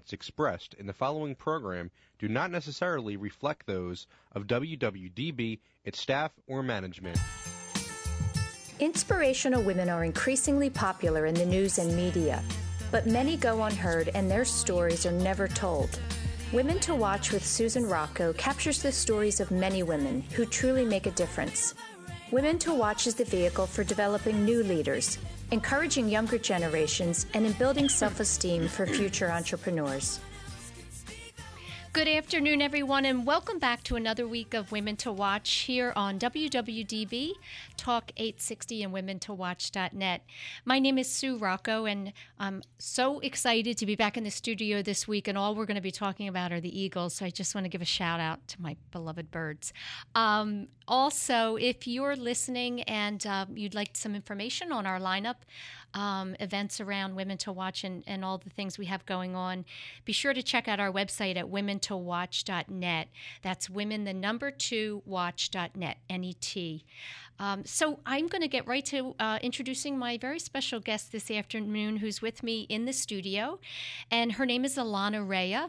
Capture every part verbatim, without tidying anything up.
comments expressed in the following program do not necessarily reflect those of W W D B, its staff, or management. Inspirational women are increasingly popular in the news and media, but many go unheard and their stories are never told. Women to Watch with Susan Rocco captures the stories of many women who truly make a difference. Women to Watch is the vehicle for developing new leaders, encouraging younger generations, and in building self-esteem for future entrepreneurs. Good afternoon, everyone, and welcome back to another week of Women to Watch here on W W D B, Talk eight sixty, and women to watch dot net. My name is Sue Rocco, and I'm so excited to be back in the studio this week, and all we're going to be talking about are the Eagles, so I just want to give a shout-out to my beloved birds. Um, also, if you're listening and uh, you'd like some information on our lineup, Um, events around Women to Watch and, and all the things we have going on, be sure to check out our website at women to watch dot net. That's women, the number two, watch dot net, N E T. Um, so I'm going to get right to uh, introducing my very special guest this afternoon who's with me in the studio, and her name is Alana Rea.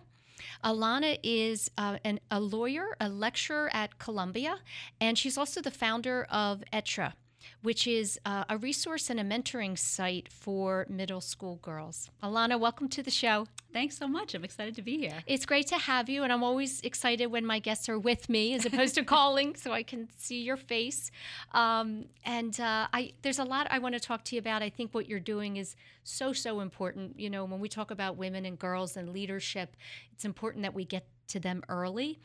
Alana is uh, an, a lawyer, a lecturer at Columbia, and she's also the founder of E T R A, which is uh, a resource and a mentoring site for middle school girls. Alana, welcome to the show. Thanks so much. I'm excited to be here. It's great to have you, and I'm always excited when my guests are with me as opposed to calling so I can see your face. Um, and uh, I, there's a lot I want to talk to you about. I think what you're doing is so, so important. You know, when we talk about women and girls and leadership, it's important that we get to them early.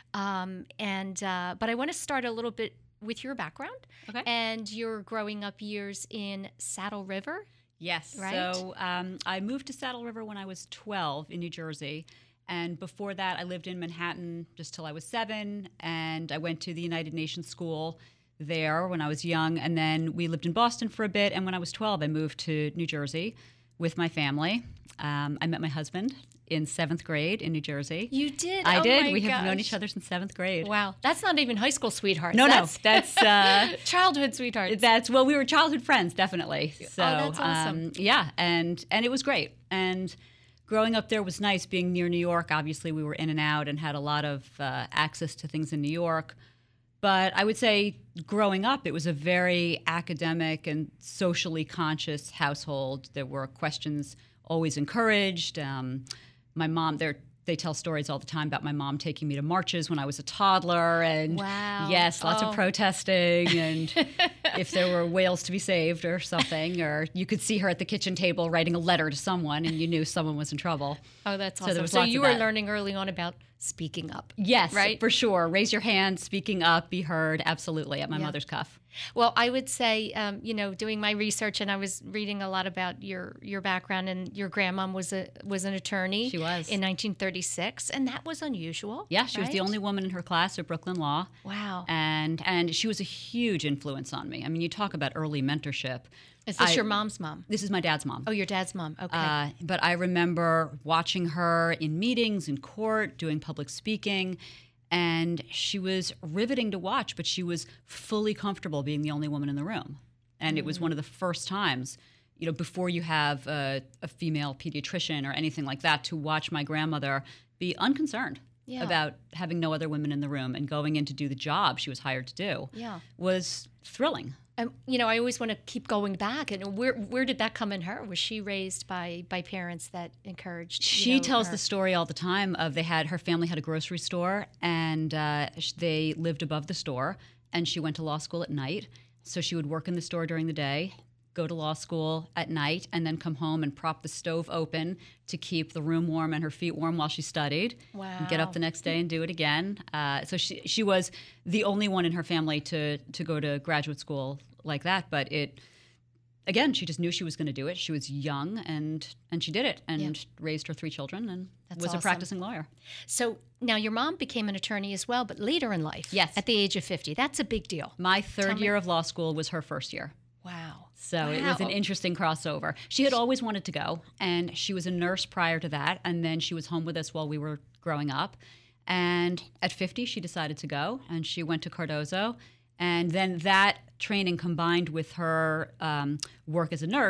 Um, and uh, But I want to start a little bit with your background, okay, and your growing up years in Saddle River. Yes. Right? So um, I moved to Saddle River when I was twelve in New Jersey. And before that, I lived in Manhattan just till I was seven. And I went to the United Nations School there when I was young. And then we lived in Boston for a bit. And when I was twelve, I moved to New Jersey with my family. Um, I met my husband in seventh grade in New Jersey. You did? I oh did. My we gosh. have known each other since seventh grade. Wow. That's not even high school sweethearts. No, that's, no. That's uh, childhood sweethearts. That's, well, we were childhood friends, definitely. So, oh, that's awesome. Um, yeah, and, and it was great. And growing up there was nice, being near New York. Obviously, we were in and out and had a lot of uh, access to things in New York. But I would say growing up, it was a very academic and socially conscious household. There were questions always encouraged. Um, my mom, they're they tell stories all the time about my mom taking me to marches when I was a toddler, and wow. yes, lots oh. of protesting, and if there were whales to be saved or something, or you could see her at the kitchen table writing a letter to someone, and you knew someone was in trouble. Oh, that's so awesome. There was so lots you of were that. learning early on about speaking up. Yes, right? For sure. Raise your hand, speaking up, be heard, absolutely, at my yeah. mother's cuff. Well, I would say, um, you know, doing my research, and I was reading a lot about your, your background, and your grandmom was a was an attorney. She was. In nineteen thirty-six, and that was unusual. Yeah, she right? was the only woman in her class at Brooklyn Law. Wow. And and she was a huge influence on me. I mean, you talk about early mentorship. Is this I, your mom's mom? This is my dad's mom. Oh, your dad's mom. Okay. Uh, but I remember watching her in meetings, in court, doing public speaking, and she was riveting to watch, but she was fully comfortable being the only woman in the room. And mm. it was one of the first times, you know, before you have a, a female pediatrician or anything like that, to watch my grandmother be unconcerned yeah. about having no other women in the room and going in to do the job she was hired to do yeah. was thrilling. Um, you know, I always want to keep going back. And where where did that come in her? Was she raised by by parents that encouraged? She you know, tells her? the story all the time of they had her family had a grocery store, and uh, they lived above the store, and she went to law school at night. So she would work in the store during the day, go to law school at night, and then come home and prop the stove open to keep the room warm and her feet warm while she studied. Wow. And get up the next day and do it again. Uh, so she she was the only one in her family to to go to graduate school like that. But it, again, she just knew she was going to do it. She was young, and and she did it, and yeah. raised her three children, and That's was awesome. a practicing lawyer. So now your mom became an attorney as well, but later in life. Yes. At the age of fifty. That's a big deal. My third Tell year me. of law school was her first year. Wow. So wow. it was an interesting crossover. She had always wanted to go, and she was a nurse prior to that, and then she was home with us while we were growing up. And at fifty, she decided to go, and she went to Cardozo. And then that training combined with her um, work as a nurse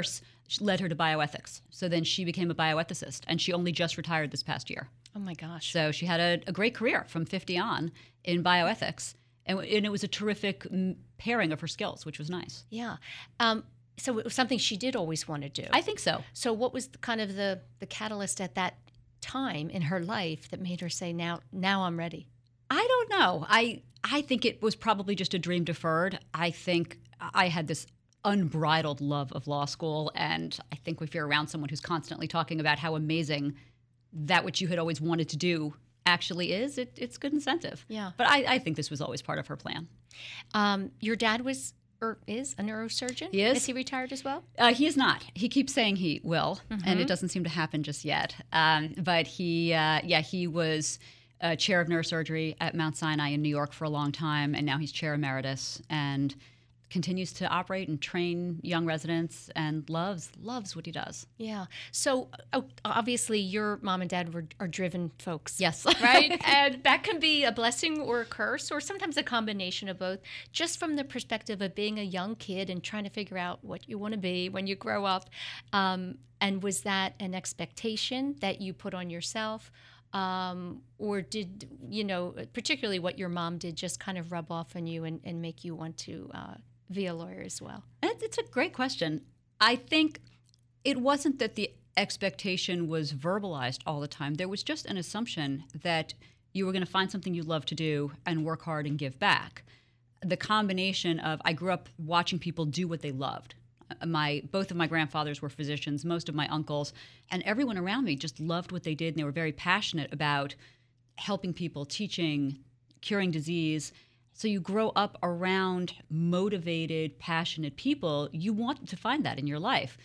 led her to bioethics. So then she became a bioethicist, and she only just retired this past year. Oh my gosh. So she had a, a great career from fifty on in bioethics, and, and it was a terrific mm, pairing of her skills, which was nice. Yeah. Um, so it was something she did always want to do. I think so. So what was the, kind of the, the catalyst at that time in her life that made her say, now now I'm ready? I don't know. I I think it was probably just a dream deferred. I think I had this unbridled love of law school, and I think if you're around someone who's constantly talking about how amazing that which you had always wanted to do actually is, it, it's good incentive. Yeah. But I, I think this was always part of her plan. Um, your dad was or is a neurosurgeon? He is. Is he retired as well? Uh, he is not. He keeps saying he will, Mm-hmm. and it doesn't seem to happen just yet. Um, but he, uh, yeah, he was uh, chair of neurosurgery at Mount Sinai in New York for a long time, and now he's chair emeritus and continues to operate and train young residents and loves loves what he does. Yeah. So oh, obviously your mom and dad were are driven folks. Yes. Right? And that can be a blessing or a curse, or sometimes a combination of both, just from the perspective of being a young kid and trying to figure out what you want to be when you grow up. Um, and was that an expectation that you put on yourself? Um, or did, you know, particularly what your mom did just kind of rub off on you and, and make you want to uh, be a lawyer as well? It's a great question. I think it wasn't that the expectation was verbalized all the time. There was just an assumption that you were going to find something you love to do and work hard and give back. The combination of, I grew up watching people do what they loved. My both of my grandfathers were physicians, most of my uncles, and everyone around me just loved what they did, and they were very passionate about helping people, teaching, curing disease. So you grow up around motivated, passionate people. You want to find that in your life.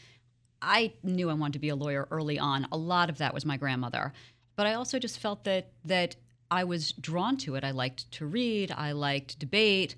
I knew I wanted to be a lawyer early on. A lot of that was my grandmother. But I also just felt that that I was drawn to it. I liked to read. I liked debate.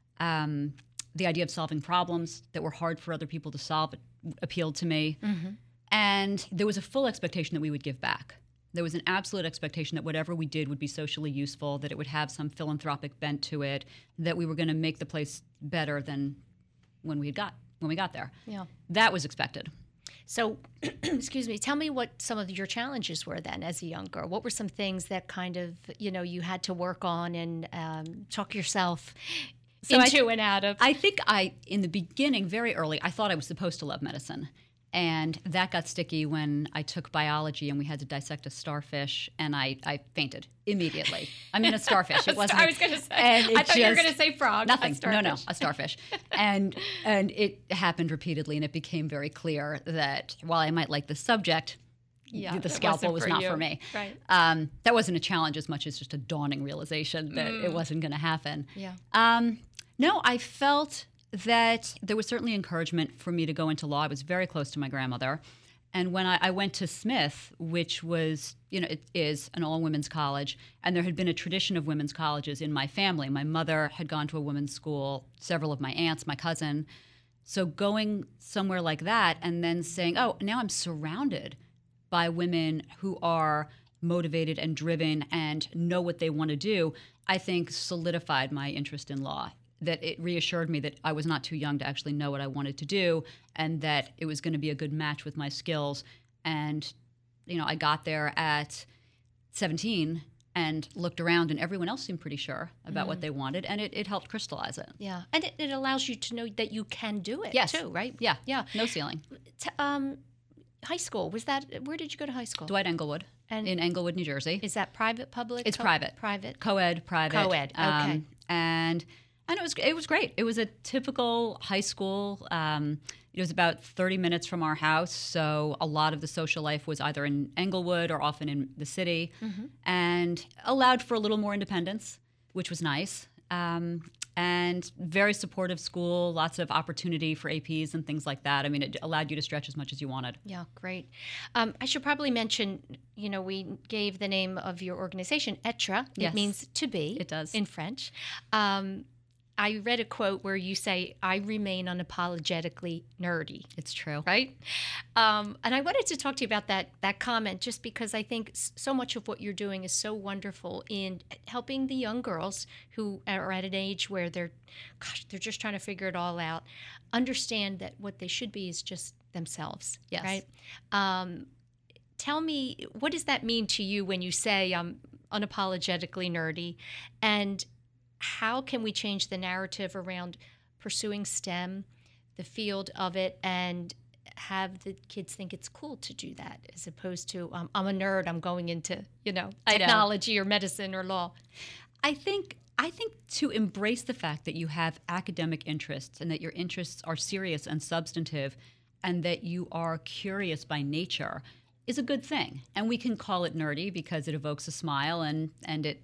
Um, the idea of solving problems that were hard for other people to solve appealed to me. Mm-hmm. And there was a full expectation that we would give back. There was an absolute expectation that whatever we did would be socially useful, that it would have some philanthropic bent to it, that we were going to make the place better than when we got when we got there. Yeah. That was expected. So, excuse me, tell me what some of your challenges were then as a young girl. What were some things that kind of, you know, you had to work on and um, talk yourself so into I, and out of? I think I, in the beginning, very early, I thought I was supposed to love medicine. And that got sticky when I took biology and we had to dissect a starfish, and I, I fainted immediately. I mean, a starfish. It wasn't. I was going to say. I thought just, you were going to say frog. Nothing. A no, no, a starfish. and and it happened repeatedly, and it became very clear that while I might like the subject, yeah, the scalpel was for not you. for me. Right. Um, that wasn't a challenge as much as just a dawning realization that Mm. it wasn't going to happen. Yeah. Um, no, I felt that there was certainly encouragement for me to go into law. I was very close to my grandmother. And when I, I went to Smith, which was, you know, it is an all-women's college, and there had been a tradition of women's colleges in my family. My mother had gone to a women's school, several of my aunts, my cousin. So going somewhere like that and then saying, oh, now I'm surrounded by women who are motivated and driven and know what they want to do, I think solidified my interest in law. That it reassured me that I was not too young to actually know what I wanted to do, and that it was going to be a good match with my skills. And, you know, I got there at seventeen and looked around, and everyone else seemed pretty sure about mm. what they wanted, and it, it helped crystallize it. Yeah, and it, it allows you to know that you can do it, yes. too, right? Yeah, yeah. No ceiling. T- um, high school, was that, where did you go to high school? Dwight Englewood and in Englewood, New Jersey. Is that private, public? It's co- private. Private. Co-ed, private. Co-ed, okay. Um, and... And it was it was great. It was a typical high school. Um, it was about thirty minutes from our house, so a lot of the social life was either in Englewood or often in the city, mm-hmm. and allowed for a little more independence, which was nice. Um, and very supportive school, lots of opportunity for A Ps and things like that. I mean, it allowed you to stretch as much as you wanted. Yeah, great. Um, I should probably mention, you know, we gave the name of your organization, E T R A. Yes. It means to be. It does. In French. Um, I read a quote where you say, I remain unapologetically nerdy. It's true. Right? Um, and I wanted to talk to you about that that comment, just because I think so much of what you're doing is so wonderful in helping the young girls who are at an age where they're, gosh, they're just trying to figure it all out, understand that what they should be is just themselves, Yes. right? Um, tell me, what does that mean to you when you say I'm unapologetically nerdy? And how can we change the narrative around pursuing STEM, the field of it, and have the kids think it's cool to do that, as opposed to um, I'm a nerd, I'm going into, you know, I know. technology or medicine or law? I think I think to embrace the fact that you have academic interests and that your interests are serious and substantive and that you are curious by nature is a good thing. And we can call it nerdy because it evokes a smile and, and it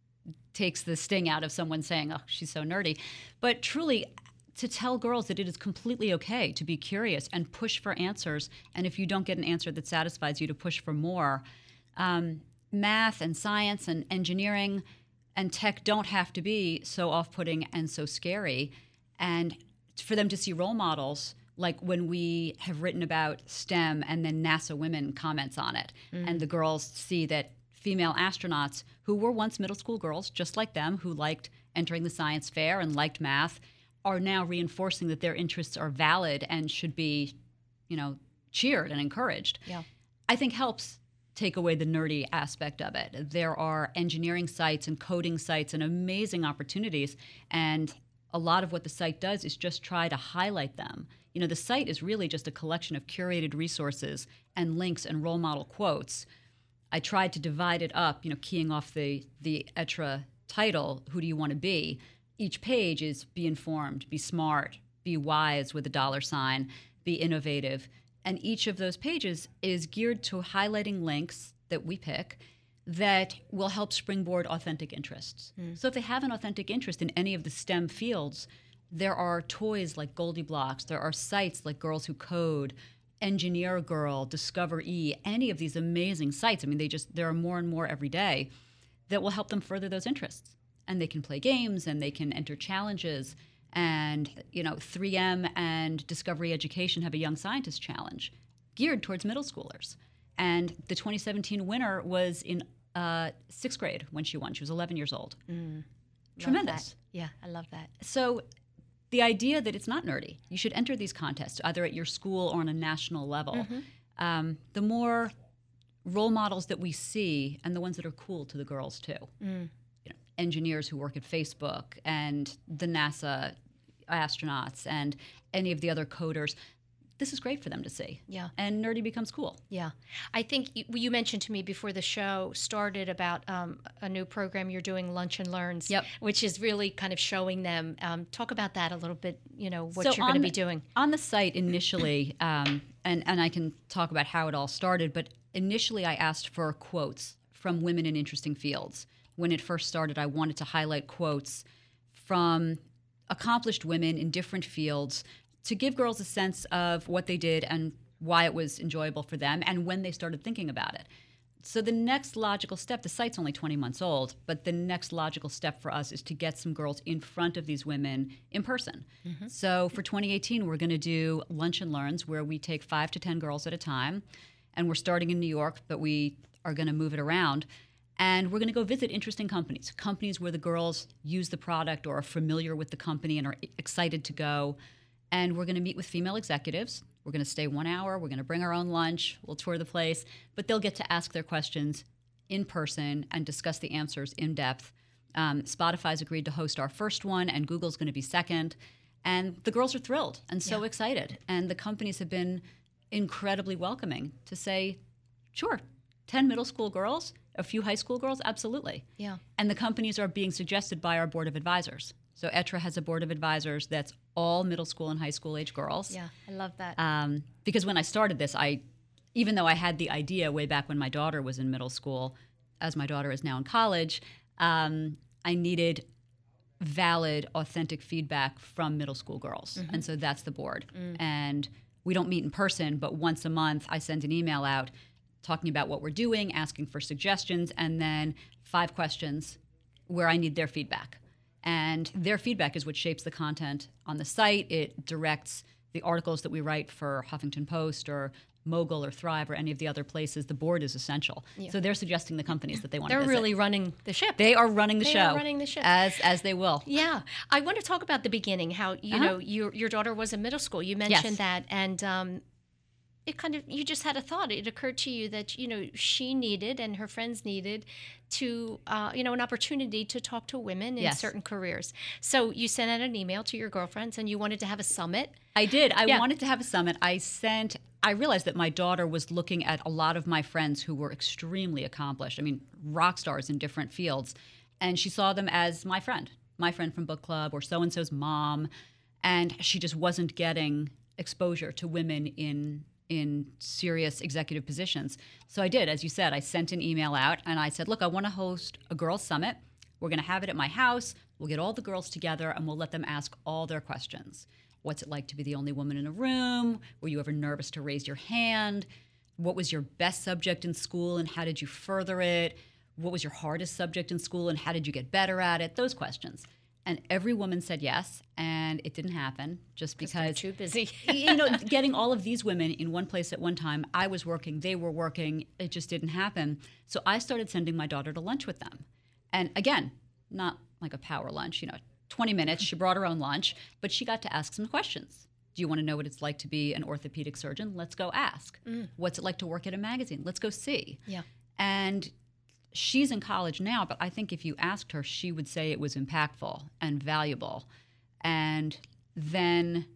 takes the sting out of someone saying, oh, she's so nerdy. But truly, to tell girls that it is completely okay to be curious and push for answers, and if you don't get an answer that satisfies you, to push for more. Um, math and science and engineering and tech don't have to be so off-putting and so scary. And for them to see role models, like when we have written about STEM and then NASA Women comments on it, mm. and the girls see that female astronauts who were once middle school girls, just like them, who liked entering the science fair and liked math, are now reinforcing that their interests are valid and should be, you know, cheered and encouraged. Yeah. I think helps take away the nerdy aspect of it. There are engineering sites and coding sites and amazing opportunities, and a lot of what the site does is just try to highlight them. You know, the site is really just a collection of curated resources and links and role model quotes. I tried to divide it up, you know, keying off the, the E T R A title, who do you want to be? Each page is be informed, be smart, be wise with a dollar sign, be innovative. And each of those pages is geared to highlighting links that we pick that will help springboard authentic interests. Mm. So if they have an authentic interest in any of the STEM fields, there are toys like Goldie Blocks, there are sites like Girls Who Code, Engineer Girl, Discover E, any of these amazing sites. I mean, they just there are more and more every day that will help them further those interests. And they can play games and they can enter challenges. And, you know, three M and Discovery Education have a Young Scientist Challenge geared towards middle schoolers. And the twenty seventeen winner was in uh, sixth grade when she won. She was eleven years old. Mm, Tremendous. Yeah, I love that. So the idea that it's not nerdy, you should enter these contests either at your school or on a national level. Mm-hmm. Um, the more role models that we see, and the ones that are cool to the girls too. Mm. You know, engineers who work at Facebook and the NASA astronauts and any of the other coders. This is great for them to see. Yeah. And nerdy becomes cool. Yeah. I think you, you mentioned to me before the show started about um, a new program you're doing, Lunch and Learns, yep. which is really kind of showing them. Um, talk about that a little bit, you know, what so you're going to the, be doing. On the site initially, um, and, and I can talk about how it all started, but initially I asked for quotes from women in interesting fields. When it first started, I wanted to highlight quotes from accomplished women in different fields to give girls a sense of what they did and why it was enjoyable for them and when they started thinking about it. So the next logical step, the site's only twenty months old, but the next logical step for us is to get some girls in front of these women in person. Mm-hmm. So for twenty eighteen, we're going to do Lunch and Learns, where we take five to ten girls at a time. And we're starting in New York, but we are going to move it around. And we're going to go visit interesting companies, companies where the girls use the product or are familiar with the company and are excited to go. And we're going to meet with female executives. We're going to stay one hour. We're going to bring our own lunch. We'll tour the place. But they'll get to ask their questions in person and discuss the answers in depth. Um, Spotify's agreed to host our first one, and Google's going to be second. And the girls are thrilled and so yeah. excited. And the companies have been incredibly welcoming to say, sure, ten middle school girls, a few high school girls, absolutely. Yeah. And the companies are being suggested by our board of advisors. So E T R A has a board of advisors that's all middle school and high school age girls. Yeah, I love that. Um, because when I started this, I, even though I had the idea way back when my daughter was in middle school, as my daughter is now in college, um, I needed valid, authentic feedback from middle school girls. Mm-hmm. And so that's the board. Mm. And we don't meet in person, but once a month I send an email out talking about what we're doing, asking for suggestions, and then five questions where I need their feedback. And their feedback is what shapes the content on the site. It directs the articles that we write for Huffington Post or Mogul or Thrive or any of the other places. The board is essential. Yeah. So they're suggesting the companies that they want they're to visit. They're really running the ship. They are running the they show. They are running the ship. As, as they will. Yeah. I want to talk about the beginning, how, you uh-huh. know, your, your daughter was in middle school. You mentioned yes. that. And um, it kind of, you just had a thought. It occurred to you that, you know, she needed and her friends needed to, uh, you know, an opportunity to talk to women in Yes. certain careers. So you sent out an email to your girlfriends and you wanted to have a summit. I did. I Yeah. wanted to have a summit. I sent, I realized that my daughter was looking at a lot of my friends who were extremely accomplished. I mean, rock stars in different fields. And she saw them as my friend, my friend from book club or so-and-so's mom. And she just wasn't getting exposure to women in in serious executive positions. So I did, as you said, I sent an email out and I said, look, I want to host a girls' summit. We're going to have it at my house. We'll get all the girls together and we'll let them ask all their questions. What's it like to be the only woman in a room? Were you ever nervous to raise your hand? What was your best subject in school and how did you further it? What was your hardest subject in school and how did you get better at it? Those questions. And every woman said yes, and it didn't happen just because they're too busy. you know, getting all of these women in one place at one time, I was working, they were working, it just didn't happen. So I started sending my daughter to lunch with them. And again, not like a power lunch, you know, twenty minutes, she brought her own lunch, but she got to ask some questions. Do you want to know what it's like to be an orthopedic surgeon? Let's go ask. Mm. What's it like to work at a magazine? Let's go see. Yeah. And she's in college now, but I think if you asked her, she would say it was impactful and valuable. And then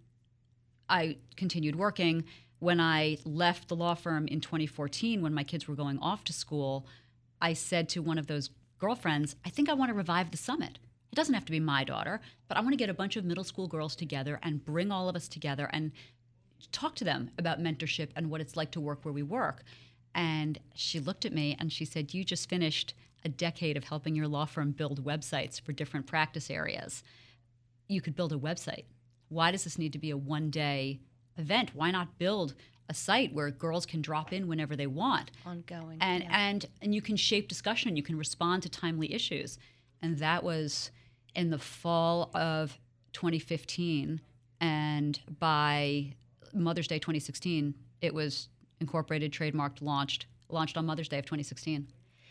I continued working. When I left the law firm in twenty fourteen, when my kids were going off to school, I said to one of those girlfriends, I think I want to revive the summit. It doesn't have to be my daughter, but I want to get a bunch of middle school girls together and bring all of us together and talk to them about mentorship and what it's like to work where we work. And she looked at me and she said, you just finished a decade of helping your law firm build websites for different practice areas. You could build a website. Why does this need to be a one-day event? Why not build a site where girls can drop in whenever they want? Ongoing. And, yeah. and, and you can shape discussion. You can respond to timely issues. And that was in the fall of twenty fifteen. And by Mother's Day twenty sixteen, it was incorporated, trademarked, launched, launched on Mother's Day of twenty sixteen.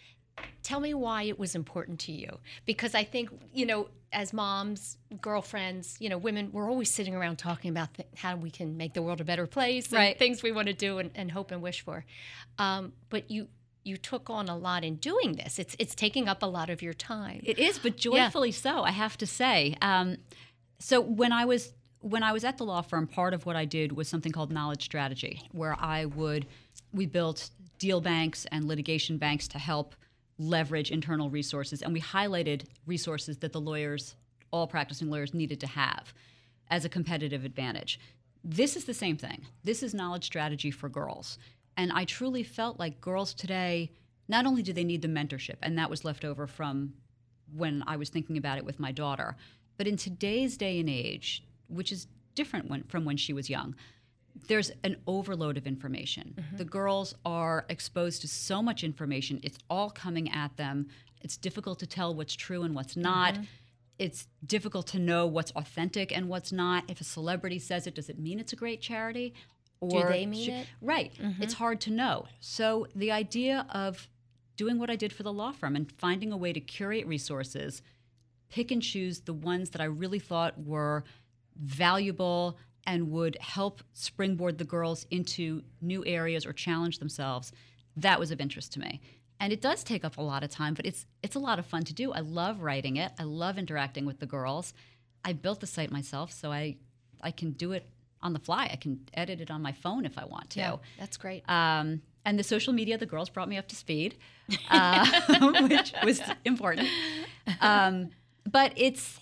Tell me why it was important to you. Because I think, you know, as moms, girlfriends, you know, women, we're always sitting around talking about th- how we can make the world a better place, and right. things we want to do and, and hope and wish for. Um, but you you took on a lot in doing this. It's it's taking up a lot of your time. It is, but joyfully yeah. so, I have to say. Um, so when I was when I was at the law firm, part of what I did was something called knowledge strategy, where I would we built deal banks and litigation banks to help leverage internal resources, and we highlighted resources that the lawyers, all practicing lawyers, needed to have as a competitive advantage. This is the same thing. This is knowledge strategy for girls. And I truly felt like girls today, not only do they need the mentorship, and that was left over from when I was thinking about it with my daughter, but in today's day and age, which is different when, from when she was young, there's an overload of information. Mm-hmm. The girls are exposed to so much information. It's all coming at them. It's difficult to tell what's true and what's not. Mm-hmm. It's difficult to know what's authentic and what's not. If a celebrity says it, does it mean it's a great charity? Or do they mean should, it? Right. Mm-hmm. It's hard to know. So the idea of doing what I did for the law firm and finding a way to curate resources, pick and choose the ones that I really thought were valuable and would help springboard the girls into new areas or challenge themselves, that was of interest to me. And it does take up a lot of time, but it's it's a lot of fun to do. I love writing it. I love interacting with the girls. I built the site myself, so I I can do it on the fly. I can edit it on my phone if I want to. Yeah, that's great. Um, and the social media, the girls brought me up to speed, uh, which was important. Um, but it's,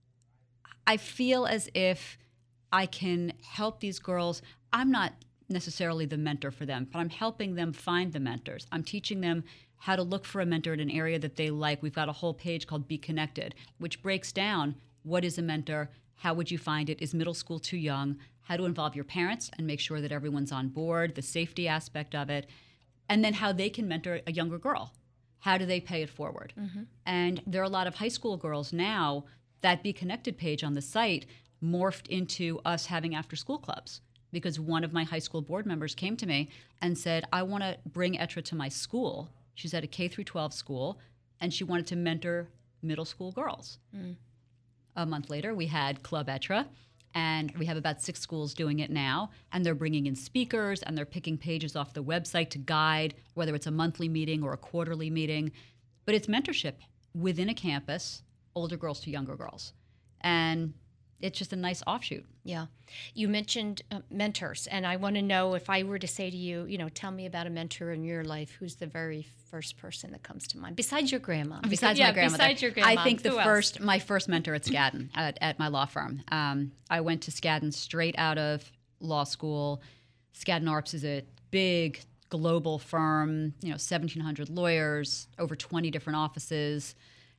I feel as if I can help these girls. I'm not necessarily the mentor for them, but I'm helping them find the mentors. I'm teaching them how to look for a mentor in an area that they like. We've got a whole page called Be Connected, which breaks down what is a mentor, how would you find it, is middle school too young, how to involve your parents and make sure that everyone's on board, the safety aspect of it, and then how they can mentor a younger girl. How do they pay it forward? Mm-hmm. And there are a lot of high school girls now, that Be Connected page on the site morphed into us having after-school clubs, because one of my high school board members came to me and said, I want to bring Etra to my school. She's at a K through twelve school, and she wanted to mentor middle school girls. Mm. A month later, we had Club Etra, And we have about six schools doing it now. And they're bringing in speakers, and they're picking pages off the website to guide, whether it's a monthly meeting or a quarterly meeting. But it's mentorship within a campus, older girls to younger girls. And it's just a nice offshoot. Yeah. You mentioned uh, mentors, and I want to know, if I were to say to you, you know, tell me about a mentor in your life, who's the very first person that comes to mind, besides your grandma? Besides yeah, my grandmother. Besides your grandma. I think the Who first, else? my first mentor at Skadden, at, at my law firm. Um, I went to Skadden straight out of law school. Skadden Arps is a big global firm, you know, seventeen hundred lawyers, over twenty different offices.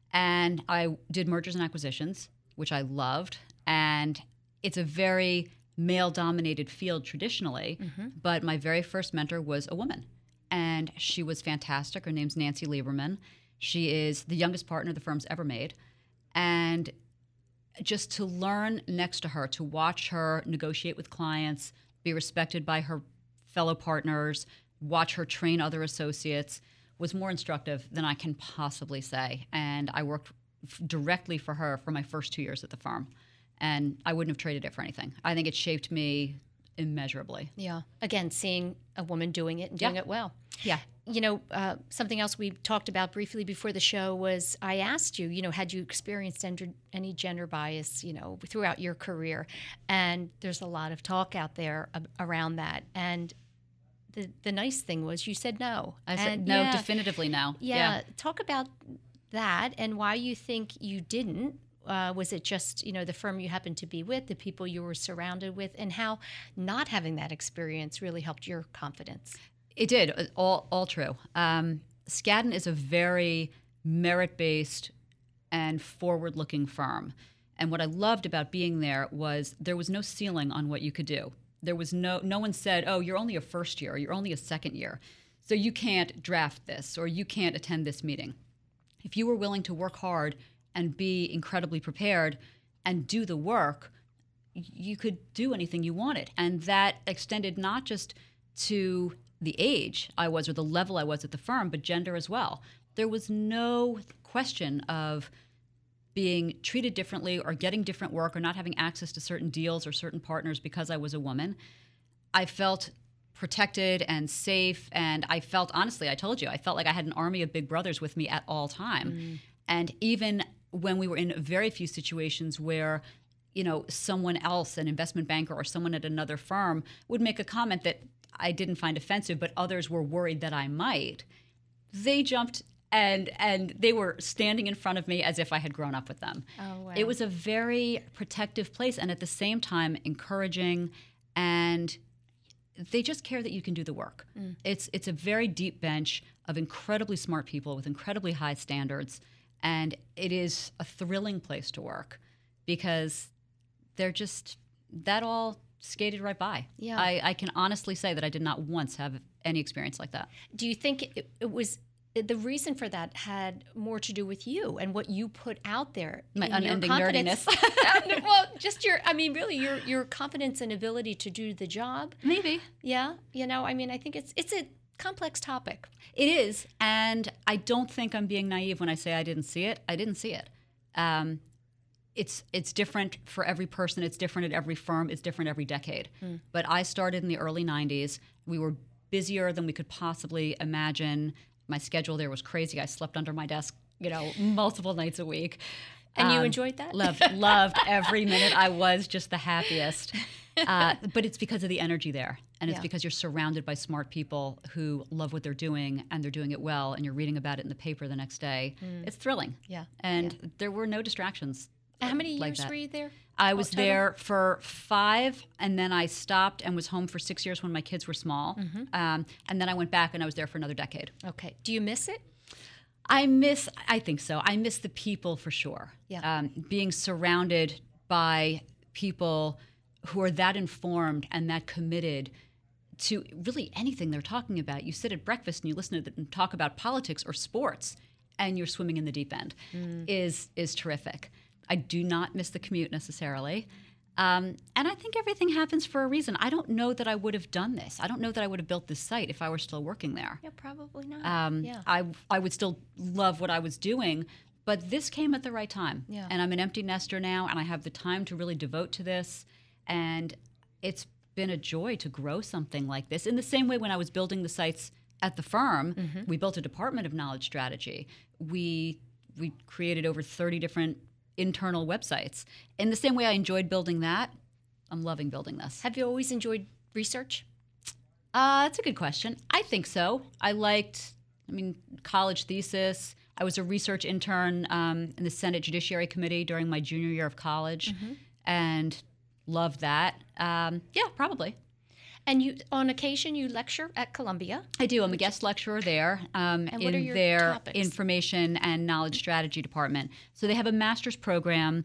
And I did mergers and acquisitions, which I loved. And it's a very male-dominated field traditionally, mm-hmm. but my very first mentor was a woman. And she was fantastic. Her name's Nancy Lieberman. She is the youngest partner the firm's ever made. And just to learn next to her, to watch her negotiate with clients, be respected by her fellow partners, watch her train other associates, was more instructive than I can possibly say. And I worked f- directly for her for my first two years at the firm. And I wouldn't have traded it for anything. I think it shaped me immeasurably. Yeah. Again, seeing a woman doing it and doing yeah. it well. Yeah. You know, uh, something else we talked about briefly before the show was, I asked you, you know, had you experienced gender, any gender bias, you know, throughout your career? And there's a lot of talk out there ab- around that. And the the nice thing was you said no. I said and, no, yeah, definitively no. Yeah, yeah. Talk about that and why you think you didn't. Uh, was it just, you know, the firm you happened to be with, the people you were surrounded with, and how not having that experience really helped your confidence? It did. All all true. Um, Skadden is a very merit-based and forward-looking firm. And what I loved about being there was there was no ceiling on what you could do. There was no, no one said, oh, you're only a first year, or you're only a second year, so you can't draft this, or you can't attend this meeting. If you were willing to work hard and be incredibly prepared and do the work, you could do anything you wanted. And that extended not just to the age I was or the level I was at the firm, but gender as well. There was no question of being treated differently or getting different work or not having access to certain deals or certain partners because I was a woman. I felt protected and safe, and I felt, honestly, I told you, I felt like I had an army of big brothers with me at all time. Mm. And even when we were in very few situations where, you know, someone else, an investment banker or someone at another firm, would make a comment that I didn't find offensive, but others were worried that I might, they jumped and and they were standing in front of me as if I had grown up with them. Oh, wow. It was a very protective place, and at the same time encouraging, and they just care that you can do the work. Mm. It's it's a very deep bench of incredibly smart people with incredibly high standards. And it is a thrilling place to work because they're just, that all skated right by. Yeah. I, I can honestly say that I did not once have any experience like that. Do you think it, it was, the reason for that had more to do with you and what you put out there? My unending nerdiness. Well, just your, I mean, really, your your confidence and ability to do the job. Maybe. Yeah. You know, I mean, I think it's it's a complex topic. It is, and I don't think I'm being naive when I say I didn't see it. I didn't see it. Um, it's it's different for every person. It's different at every firm. It's different every decade. Mm. But I started in the early nineties. We were busier than we could possibly imagine. My schedule there was crazy. I slept under my desk, you know, multiple nights a week. And you um, enjoyed that? Loved, loved every minute. I was just the happiest. Uh, but it's because of the energy there. And it's yeah. because you're surrounded by smart people who love what they're doing, and they're doing it well, and you're reading about it in the paper the next day. Mm. It's thrilling. Yeah. And yeah. there were no distractions. And how many like years that. were you there? I was total? there for five, and then I stopped and was home for six years when my kids were small. Mm-hmm. Um, and then I went back, and I was there for another decade. Okay. Do you miss it? I miss, I think so. I miss the people for sure. Yeah. Um, being surrounded by people who are that informed and that committed to really anything they're talking about. You sit at breakfast and you listen to them talk about politics or sports, and you're swimming in the deep end. Mm. is is terrific. I do not miss the commute necessarily. Um, and I think everything happens for a reason. I don't know that I would have done this. I don't know that I would have built this site if I were still working there. Yeah, probably not. Um, yeah. I, I would still love what I was doing, but this came at the right time. Yeah. And I'm an empty nester now, and I have the time to really devote to this. And it's been a joy to grow something like this. In the same way, when I was building the sites at the firm, mm-hmm. we built a department of knowledge strategy. We we created over thirty different internal websites. In the same way I enjoyed building that, I'm loving building this. Have you always enjoyed research? Uh, that's a good question. I think so. I liked, I mean, college thesis. I was a research intern um, in the Senate Judiciary Committee during my junior year of college, mm-hmm. and loved that. Um, yeah, probably. And you, on occasion, you lecture at Columbia. I do. I'm a guest lecturer there um, and what in are your their topics? Information and Knowledge Strategy Department. So they have a master's program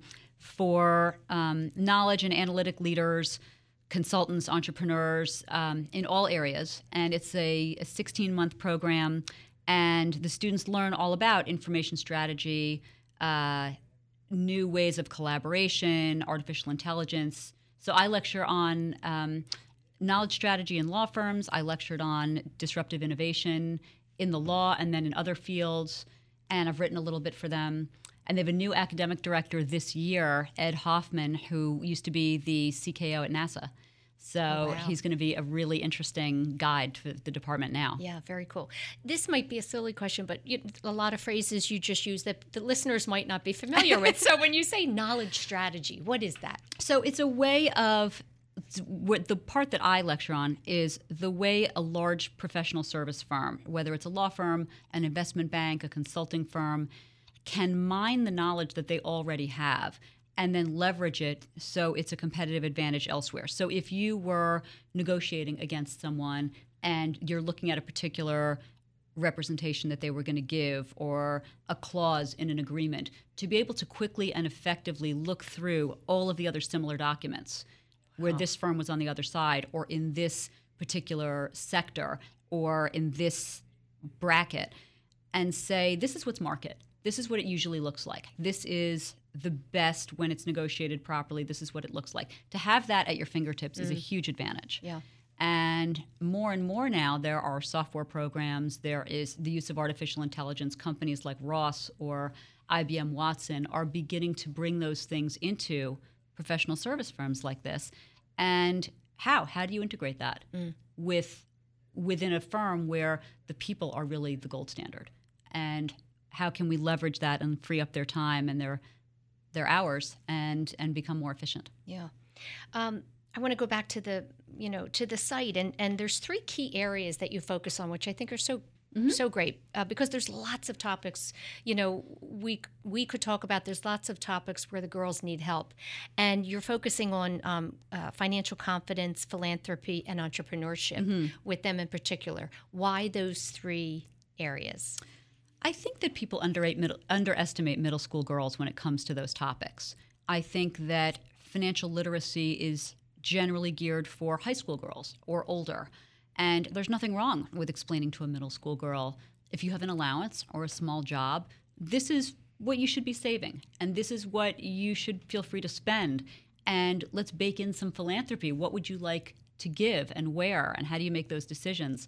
for um, knowledge and analytic leaders, consultants, entrepreneurs um, in all areas. And it's a sixteen-month program, and the students learn all about information strategy, uh, new ways of collaboration, artificial intelligence. So I lecture on um, knowledge strategy in law firms. I lectured on disruptive innovation in the law and then in other fields, and I've written a little bit for them. And they have a new academic director this year, Ed Hoffman, who used to be the C K O at NASA. So oh, wow. he's going to be a really interesting guide to the department now. Yeah, very cool. This might be a silly question, but you, a lot of phrases you just use that the listeners might not be familiar with. So when you say knowledge strategy, what is that? So it's a way of, what the part that I lecture on is the way a large professional service firm, whether it's a law firm, an investment bank, a consulting firm, can mine the knowledge that they already have and then leverage it so it's a competitive advantage elsewhere. So if you were negotiating against someone and you're looking at a particular representation that they were going to give or a clause in an agreement, to be able to quickly and effectively look through all of the other similar documents where oh. this firm was on the other side or in this particular sector or in this bracket and say, this is what's market. This is what it usually looks like. This is the best when it's negotiated properly. This is what it looks like. To have that at your fingertips mm. is a huge advantage. Yeah. And more and more now, there are software programs. There is the use of artificial intelligence. Companies like Ross or I B M Watson are beginning to bring those things into professional service firms like this. And how? How do you integrate that mm. with within a firm where the people are really the gold standard? And how can we leverage that and free up their time and their their hours and and become more efficient? Yeah. Um, I want to go back to the, you know, to the site, and, and there's three key areas that you focus on, which I think are so mm-hmm. so great uh, because there's lots of topics. You know, we we could talk about. There's lots of topics where the girls need help, and you're focusing on um, uh, financial confidence, philanthropy, and entrepreneurship mm-hmm. with them in particular. Why those three areas? I think that people underrate middle, underestimate middle school girls when it comes to those topics. I think that financial literacy is generally geared for high school girls or older. And there's nothing wrong with explaining to a middle school girl, if you have an allowance or a small job, this is what you should be saving. And this is what you should feel free to spend. And let's bake in some philanthropy. What would you like to give and where? And how do you make those decisions?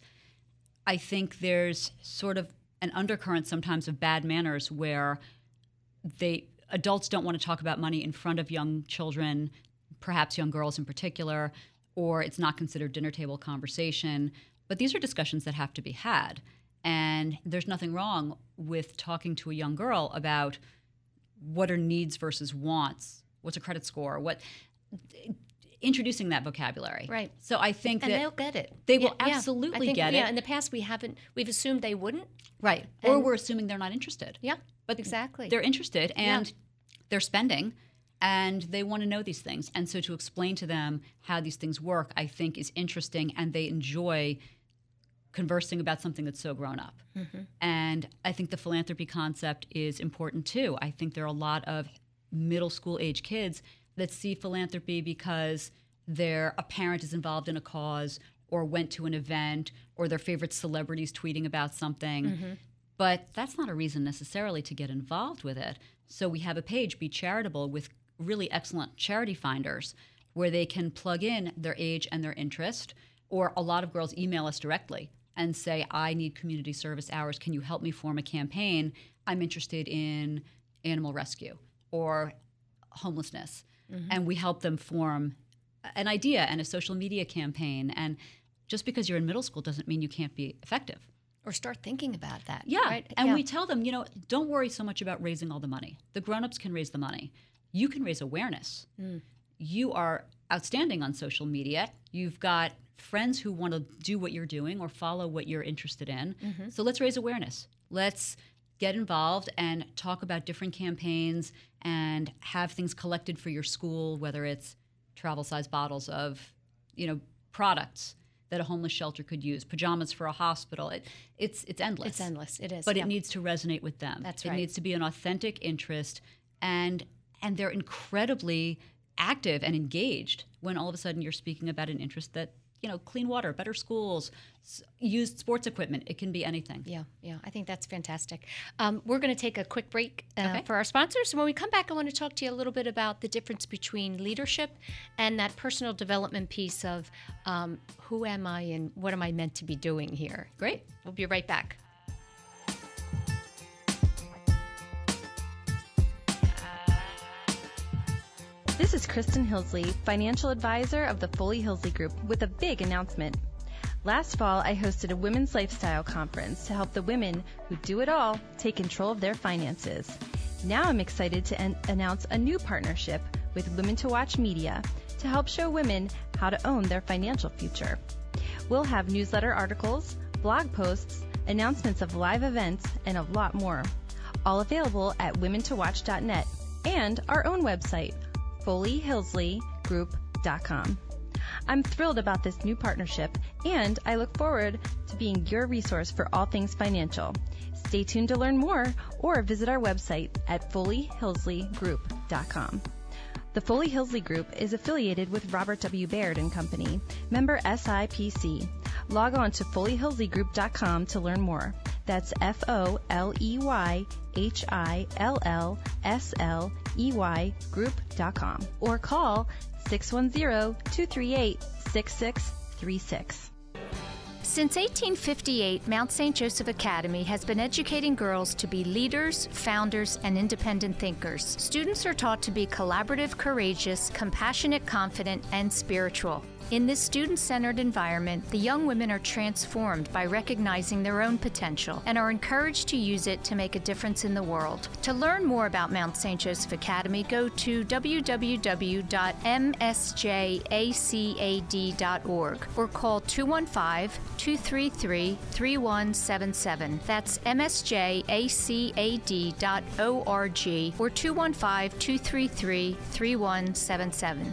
I think there's sort of an undercurrent sometimes of bad manners where they adults don't want to talk about money in front of young children, perhaps young girls in particular, or it's not considered dinner table conversation. But these are discussions that have to be had. And there's nothing wrong with talking to a young girl about what are needs versus wants, what's a credit score, what introducing that vocabulary. Right. So I think and that they'll get it. They will yeah, absolutely I think, get yeah, it. in the past we haven't we've assumed they wouldn't. Right. And or we're assuming they're not interested. Yeah. But exactly. They're interested and yeah. they're spending and they want to know these things. And so to explain to them how these things work, I think is interesting, and they enjoy conversing about something that's so grown up. Mm-hmm. And I think the philanthropy concept is important too. I think there are a lot of middle school age kids that see philanthropy because their a parent is involved in a cause or went to an event or their favorite celebrities tweeting about something. Mm-hmm. But that's not a reason necessarily to get involved with it. So we have a page, Be Charitable, with really excellent charity finders where they can plug in their age and their interest. Or a lot of girls email us directly and say, I need community service hours. Can you help me form a campaign? I'm interested in animal rescue or homelessness. Mm-hmm. And we help them form an idea and a social media campaign. And just because you're in middle school doesn't mean you can't be effective. Or start thinking about that. Yeah. Right? And yeah. we tell them, you know, don't worry so much about raising all the money. The grown-ups can raise the money. You can raise awareness. Mm. You are outstanding on social media. You've got friends who want to do what you're doing or follow what you're interested in. Mm-hmm. So let's raise awareness. Let's get involved and talk about different campaigns and have things collected for your school, whether it's travel-sized bottles of, you know, products that a homeless shelter could use, pajamas for a hospital. It, it's it's endless. It's endless. It is. But yeah. it needs to resonate with them. That's it right. It needs to be an authentic interest, and and they're incredibly active and engaged when all of a sudden you're speaking about an interest that, you know, clean water, better schools, s- used sports equipment. It can be anything. Yeah, yeah. I think that's fantastic. Um, we're going to take a quick break uh, Okay. for our sponsors. When we come back, I want to talk to you a little bit about the difference between leadership and that personal development piece of um, who am I and what am I meant to be doing here. Great. We'll be right back. This is Kristen Hillsley, financial advisor of the Foley Hillsley Group, with a big announcement. Last fall, I hosted a women's lifestyle conference to help the women who do it all take control of their finances. Now I'm excited to en- announce a new partnership with Women to Watch Media to help show women how to own their financial future. We'll have newsletter articles, blog posts, announcements of live events, and a lot more. All available at women to watch dot net and our own website, foley hillsley group dot com. I'm thrilled about this new partnership, and I look forward to being your resource for all things financial. Stay tuned to learn more or visit our website at foley hillsley group dot com. The Foley Hillsley Group is affiliated with Robert W. Baird and Company, member S I P C. Log on to foley hillsley group dot com to learn more. That's F O L E Y H I L L S L E Y group dot com or call six one zero, two three eight, six six three six. Since eighteen fifty-eight, Mount Saint Joseph Academy has been educating girls to be leaders, founders, and independent thinkers. Students are taught to be collaborative, courageous, compassionate, confident, and spiritual. In this student-centered environment, the young women are transformed by recognizing their own potential and are encouraged to use it to make a difference in the world. To learn more about Mount Saint Joseph Academy, go to w w w dot m s j a c a d dot org or call two one five, two three three, three one seven seven. That's m s j a c a d dot org or two one five, two three three, three one seven seven.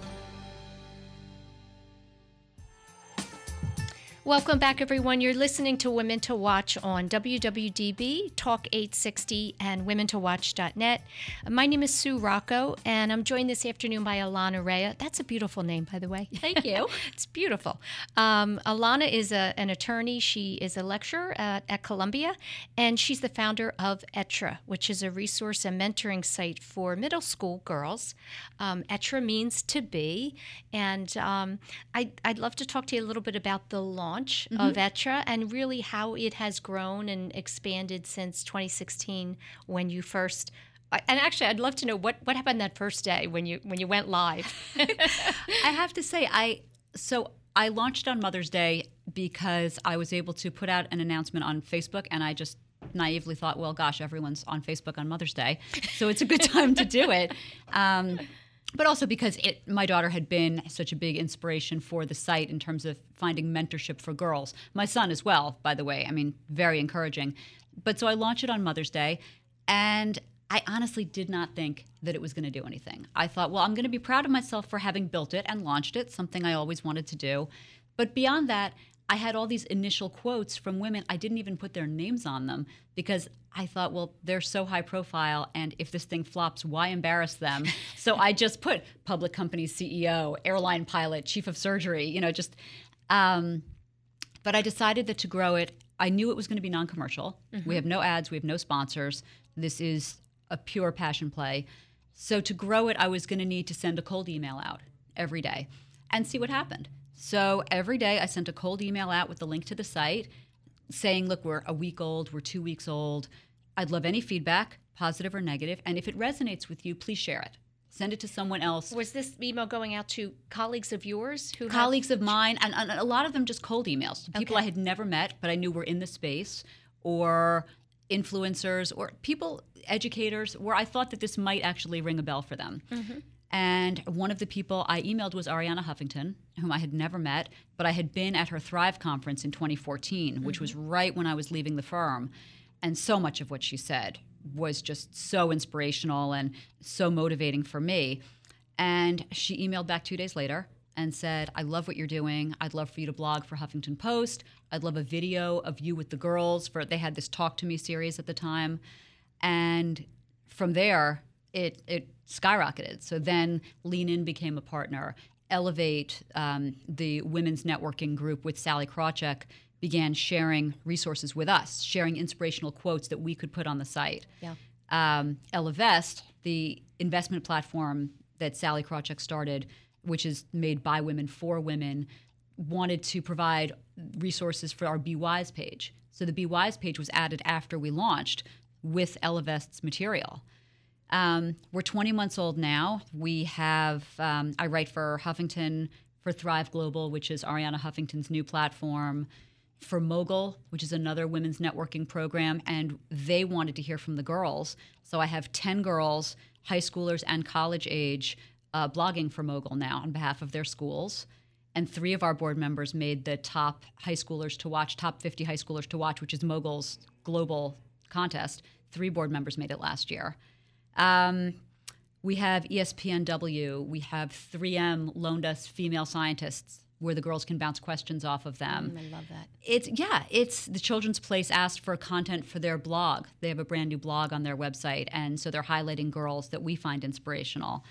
Welcome back, everyone. You're listening to Women to Watch on W W D B, Talk eight sixty, and women to watch dot net. My name is Sue Rocco, and I'm joined this afternoon by Alana Rea. That's a beautiful name, by the way. Thank you. It's beautiful. Um, Alana is a, an attorney. She is a lecturer at, at Columbia, and she's the founder of E T R A, which is a resource and mentoring site for middle school girls. Um, E T R A means to be, and um, I, I'd love to talk to you a little bit about the launch mm-hmm. of E T R A and really how it has grown and expanded since twenty sixteen when you first. And actually, I'd love to know what, what happened that first day when you when you went live. I have to say, I so I launched on Mother's Day because I was able to put out an announcement on Facebook, and I just naively thought, well, gosh, everyone's on Facebook on Mother's Day, so it's a good time to do it. Um, But also because it, my daughter had been such a big inspiration for the site in terms of finding mentorship for girls. My son as well, by the way. I mean, very encouraging. But so I launched it on Mother's Day, and I honestly did not think that it was going to do anything. I thought, well, I'm going to be proud of myself for having built it and launched it, something I always wanted to do. But beyond that, I had all these initial quotes from women. I didn't even put their names on them because I thought, well, they're so high profile, and if this thing flops, why embarrass them? So I just put public company C E O, airline pilot, chief of surgery, you know, just. Um, but I decided that to grow it, I knew it was going to be non-commercial. Mm-hmm. We have no ads, we have no sponsors. This is a pure passion play. So to grow it, I was going to need to send a cold email out every day and see what happened. So every day I sent a cold email out with the link to the site saying, look, we're a week old, we're two weeks old. I'd love any feedback, positive or negative. And if it resonates with you, please share it. Send it to someone else. Was this email going out to colleagues of yours who colleagues have... of mine, and, and a lot of them just cold emails. People Okay. I had never met, but I knew were in the space, or influencers, or people, educators, where I thought that this might actually ring a bell for them. Mm-hmm. And one of the people I emailed was Arianna Huffington, whom I had never met, but I had been at her Thrive conference in twenty fourteen, mm-hmm. which was right when I was leaving the firm. And so much of what she said was just so inspirational and so motivating for me. And she emailed back two days later and said, I love what you're doing. I'd love for you to blog for Huffington Post. I'd love a video of you with the girls. For they had this Talk to Me series at the time. And from there, it it skyrocketed. So then Lean In became a partner. Elevate, um, the women's networking group with Sally Krawcheck, began sharing resources with us, sharing inspirational quotes that we could put on the site. Yeah. Um, Ellevest, the investment platform that Sally Krawcheck started, which is made by women for women, wanted to provide resources for our Be Wise page. So the Be Wise page was added after we launched with Ellevest's material. Um, we're twenty months old now. We have, um, I write for Huffington, for Thrive Global, which is Arianna Huffington's new platform, for Mogul, which is another women's networking program, and they wanted to hear from the girls. So I have ten girls, high schoolers and college age, uh, blogging for Mogul now on behalf of their schools. And three of our board members made the top high schoolers to watch, top fifty high schoolers to watch, which is Mogul's global contest. Three board members made it last year. Um, we have E S P N W. We have three M loaned us female scientists where the girls can bounce questions off of them. Mm, I love that. It's yeah, it's the Children's Place asked for content for their blog. They have a brand new blog on their website, and so they're highlighting girls that we find inspirational.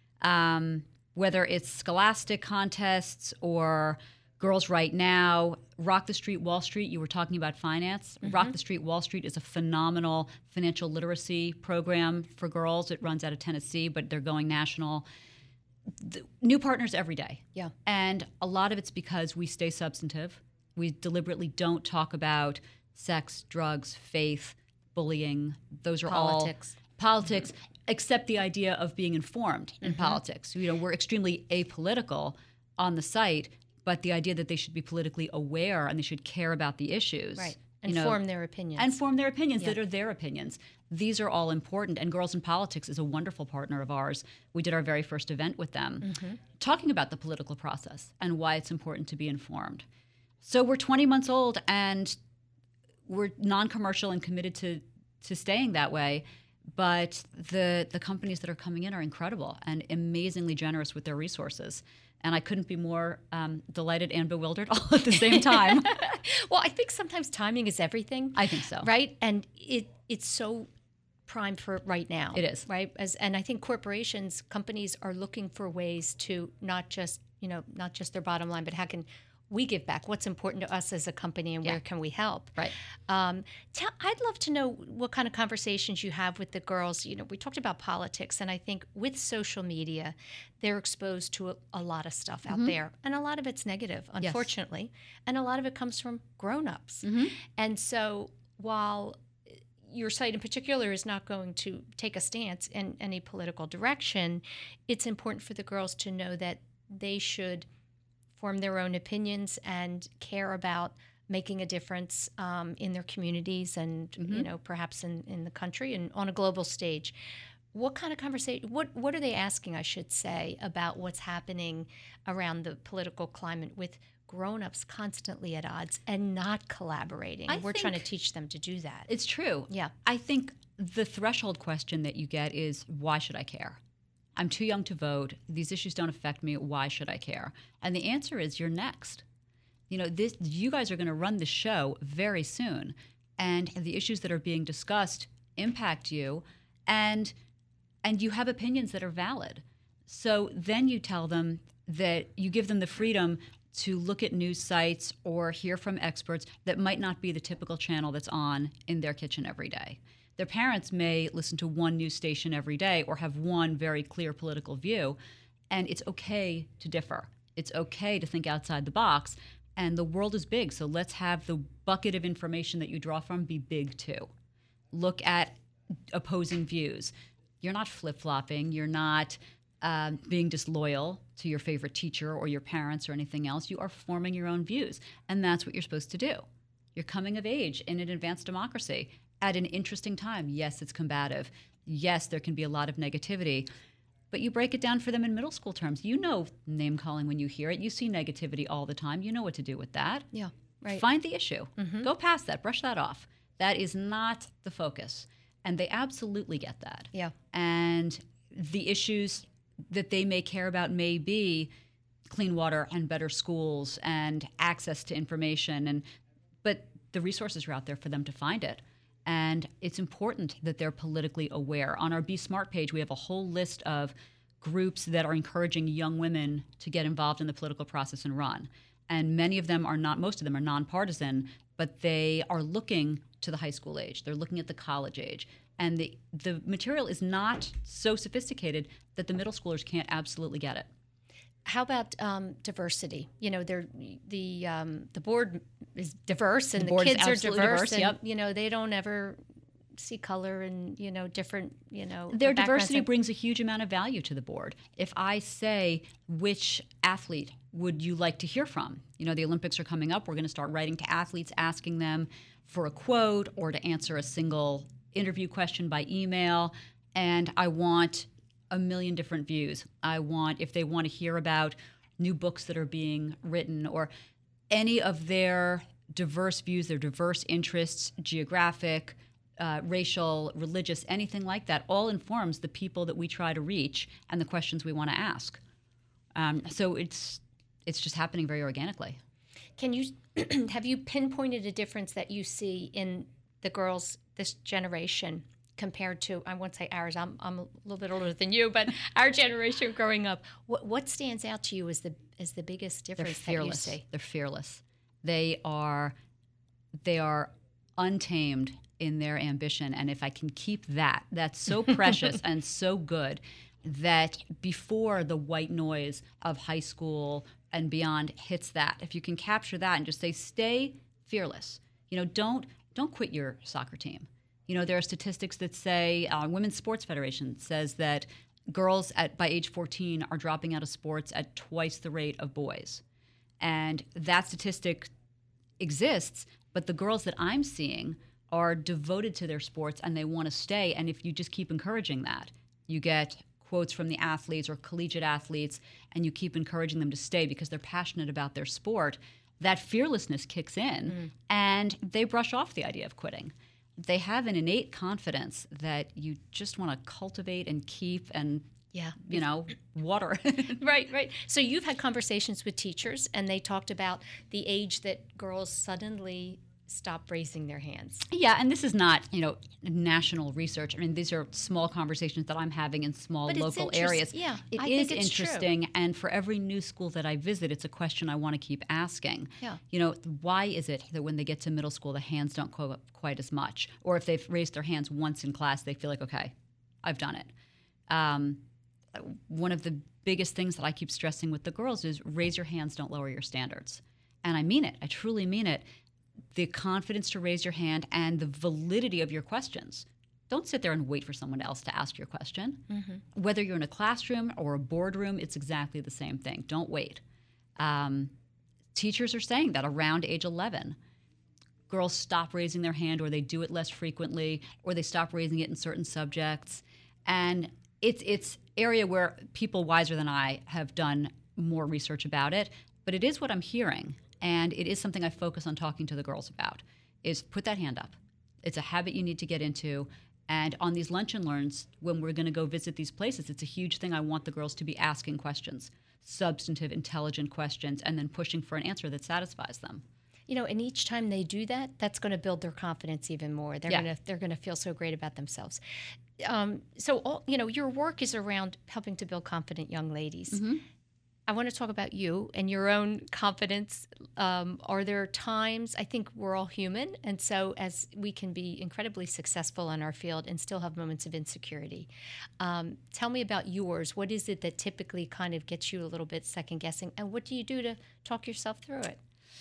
Um, whether it's scholastic contests or Girls Right Now, Rock the Street Wall Street, you were talking about finance. Mm-hmm. Rock the Street Wall Street is a phenomenal financial literacy program for girls. It runs out of Tennessee, but they're going national. The, new partners every day. Yeah. And a lot of it's because we stay substantive. We deliberately don't talk about sex, drugs, faith, bullying. Those are Politics. all politics, mm-hmm. except the idea of being informed in mm-hmm. politics. You know, we're extremely apolitical on the site, but the idea that they should be politically aware and they should care about the issues. Right. And you know, form their opinions. And form their opinions yeah. that are their opinions. These are all important. And Girls in Politics is a wonderful partner of ours. We did our very first event with them, mm-hmm. talking about the political process and why it's important to be informed. So we're twenty months old, and we're non-commercial and committed to, to staying that way. But the the companies that are coming in are incredible and amazingly generous with their resources. And I couldn't be more um, delighted and bewildered all at the same time. Well, I think sometimes timing is everything. I think so. Right? And it it's so primed for right now. It is. Right? As and I think corporations, companies are looking for ways to not just, you know, not just their bottom line, but how can we give back? What's important to us as a company, and yeah. where can we help? Right. Um, tell, I'd love to know what kind of conversations you have with the girls. You know, we talked about politics, and I think with social media, they're exposed to a, a lot of stuff out mm-hmm. there, and a lot of it's negative, unfortunately, yes. and a lot of it comes from grown-ups. Mm-hmm. And so while your site in particular is not going to take a stance in any political direction, it's important for the girls to know that they should form their own opinions and care about making a difference um, in their communities and, mm-hmm. you know, perhaps in, in the country and on a global stage. What kind of conversation, what, what are they asking, I should say, about what's happening around the political climate with grown-ups constantly at odds and not collaborating? I We're trying to teach them to do that. It's true. Yeah. I think the threshold question that you get is, why should I care? I'm too young to vote. These issues don't affect me. Why should I care? And the answer is, you're next. You know, this. You guys are going to run the show very soon, and the issues that are being discussed impact you, and and you have opinions that are valid. So then you tell them that you give them the freedom to look at news sites or hear from experts that might not be the typical channel that's on in their kitchen every day. Their parents may listen to one news station every day or have one very clear political view, and it's okay to differ. It's okay to think outside the box, and the world is big, so let's have the bucket of information that you draw from be big too. Look at opposing views. you're not flip-flopping. You're not um, being disloyal to your favorite teacher or your parents or anything else. You are forming your own views, and that's what you're supposed to do. You're coming of age in an advanced democracy at an interesting time. Yes, it's combative. Yes, there can be a lot of negativity. But you break it down for them in middle school terms. You know name-calling when you hear it. You see negativity all the time. You know what to do with that. Yeah, right. Find the issue. Mm-hmm. Go past that. Brush that off. That is not the focus. And they absolutely get that. Yeah. And the issues that they may care about may be clean water and better schools and access to information. And but the resources are out there for them to find it. And it's important that they're politically aware. On our Be Smart page, we have a whole list of groups that are encouraging young women to get involved in the political process and run. And many of them are not, most of them are nonpartisan, but they are looking to the high school age. They're looking at the college age. And the, the material is not so sophisticated that the middle schoolers can't absolutely get it. How about um, diversity? You know, they're, the um, the board is diverse, and The the, board is kids are absolutely diverse, diverse, and yep. you know they don't ever see color and you know different you know Their backgrounds diversity and- brings a huge amount of value to the board. If I say, which athlete would you like to hear from? You know, the Olympics are coming up. We're going to start writing to athletes, asking them for a quote or to answer a single interview question by email. And I want a million different views. I want, if they want to hear about new books that are being written or any of their diverse views, their diverse interests, geographic, uh, racial, religious, anything like that, all informs the people that we try to reach and the questions we want to ask. Um, so it's it's just happening very organically. Can you have you pinpointed a difference that you see in the girls this generation compared to, I won't say ours, I'm I'm a little bit older than you, but our generation growing up? What what stands out to you as the as the biggest They're difference fearless. that you see? They're fearless. They are they are untamed in their ambition, and if I can keep that, that's so precious and so good that before the white noise of high school and beyond hits that, if you can capture that and just say, stay fearless. You know, don't don't quit your soccer team. You know, there are statistics that say, uh, Women's Sports Federation says that girls at by age fourteen are dropping out of sports at twice the rate of boys. And that statistic exists, but the girls that I'm seeing are devoted to their sports and they want to stay. And if you just keep encouraging that, you get quotes from the athletes or collegiate athletes, and you keep encouraging them to stay because they're passionate about their sport, that fearlessness kicks in mm. and they brush off the idea of quitting. They have an innate confidence that you just want to cultivate and keep and, yeah, you know, water. Right, right. So you've had conversations with teachers, and they talked about the age that girls suddenly stop raising their hands. Yeah, and this is not, you know, national research. I mean, these are small conversations that I'm having in small But it's local interest- areas. yeah, It I is think it's true. interesting, and for every new school that I visit, it's a question I want to keep asking. Yeah. You know, why is it that when they get to middle school, the hands don't go up quite as much? Or if they've raised their hands once in class, they feel like, okay, I've done it. Um, one of the biggest things that I keep stressing with the girls is raise your hands, don't lower your standards. And I mean it. I truly mean it. The confidence to raise your hand and the validity of your questions. Don't sit there and wait for someone else to ask your question. Mm-hmm. Whether you're in a classroom or a boardroom, it's exactly the same thing. Don't wait. Um, teachers are saying that around age eleven, girls stop raising their hand, or they do it less frequently, or they stop raising it in certain subjects. And it's it's area where people wiser than I have done more research about it, but it is what I'm hearing. And it is something I focus on talking to the girls about, is put that hand up. It's a habit you need to get into. And on these lunch and learns, when we're going to go visit these places, it's a huge thing. I want the girls to be asking questions, substantive, intelligent questions, and then pushing for an answer that satisfies them. You know, and each time they do that, that's going to build their confidence even more. They're Yeah. going to they're going to feel so great about themselves. Um, so, all, you know, your work is around helping to build confident young ladies. Mm-hmm. I want to talk about you and your own confidence. Um, are there times, I think we're all human, and so as we can be incredibly successful in our field and still have moments of insecurity. Um, tell me about yours. What is it that typically kind of gets you a little bit second guessing, and what do you do to talk yourself through it?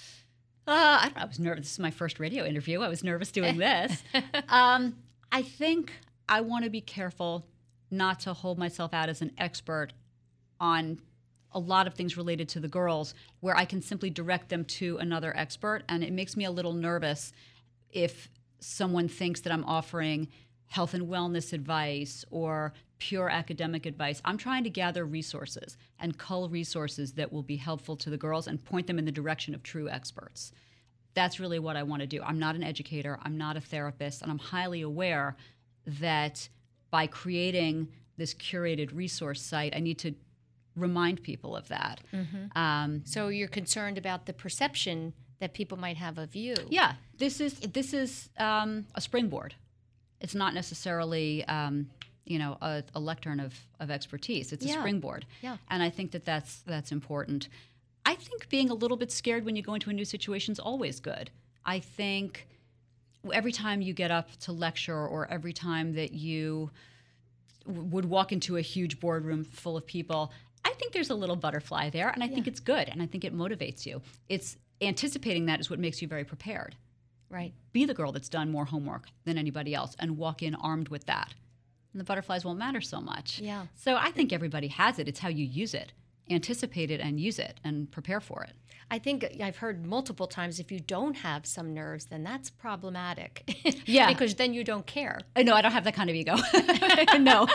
Uh, I don't know. I was nervous. This is my first radio interview. I was nervous doing this. um, I think I want to be careful not to hold myself out as an expert on a lot of things related to the girls, where I can simply direct them to another expert. And it makes me a little nervous if someone thinks that I'm offering health and wellness advice or pure academic advice. I'm trying to gather resources and cull resources that will be helpful to the girls and point them in the direction of true experts. That's really what I want to do. I'm not an educator, I'm not a therapist, and I'm highly aware that by creating this curated resource site, I need to remind people of that. Mm-hmm. Um, so you're concerned about the perception that people might have of you. Yeah, this is this is um, a springboard. It's not necessarily um, you know a, a lectern of, of expertise. It's a Yeah. springboard, Yeah. and I think that that's that's important. I think being a little bit scared when you go into a new situation is always good. I think every time you get up to lecture, or every time that you w- would walk into a huge boardroom full of people, I think there's a little butterfly there, and I think Yeah. it's good, and I think it motivates you. It's anticipating that is what makes you very prepared. Right. Be the girl that's done more homework than anybody else and walk in armed with that. And the butterflies won't matter so much. Yeah. So I think everybody has it. It's how you use it. Anticipate it and use it and prepare for it. I think I've heard multiple times, if you don't have some nerves, then that's problematic. Yeah. Because then you don't care. Uh, No, I don't have that kind of ego. No.